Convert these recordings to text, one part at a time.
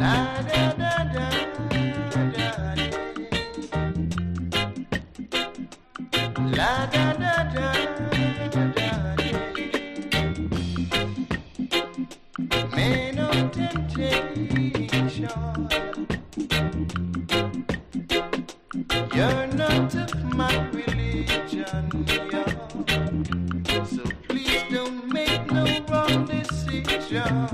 You're not of my religion, so please don't make no wrong decision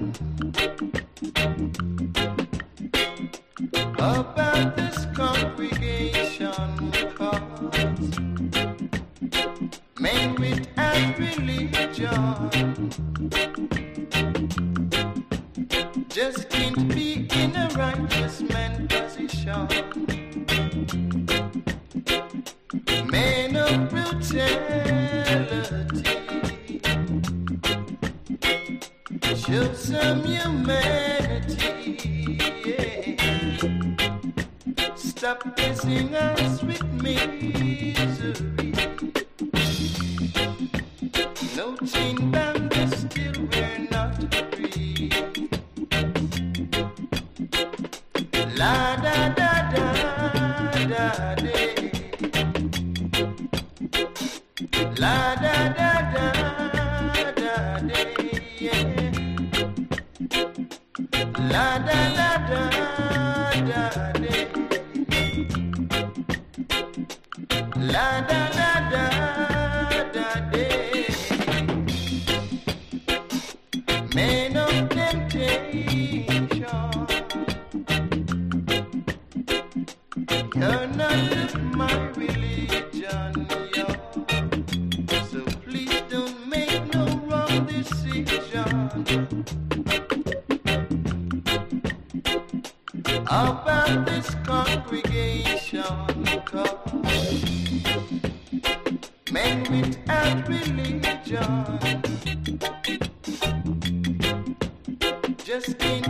about this congregation, 'cause men without religion just can't be in a righteous man position. Men of brutality, show some humanity, yeah. Stop messing us with misery. No chain bound, but still we're not free. La da da da da day. La da da da da day, yeah. La da da da da day. La da da da da day. Men of temptation, you're not of my religion, yo. So please don't make no wrong decision about this congregation, 'cause men without religion just can't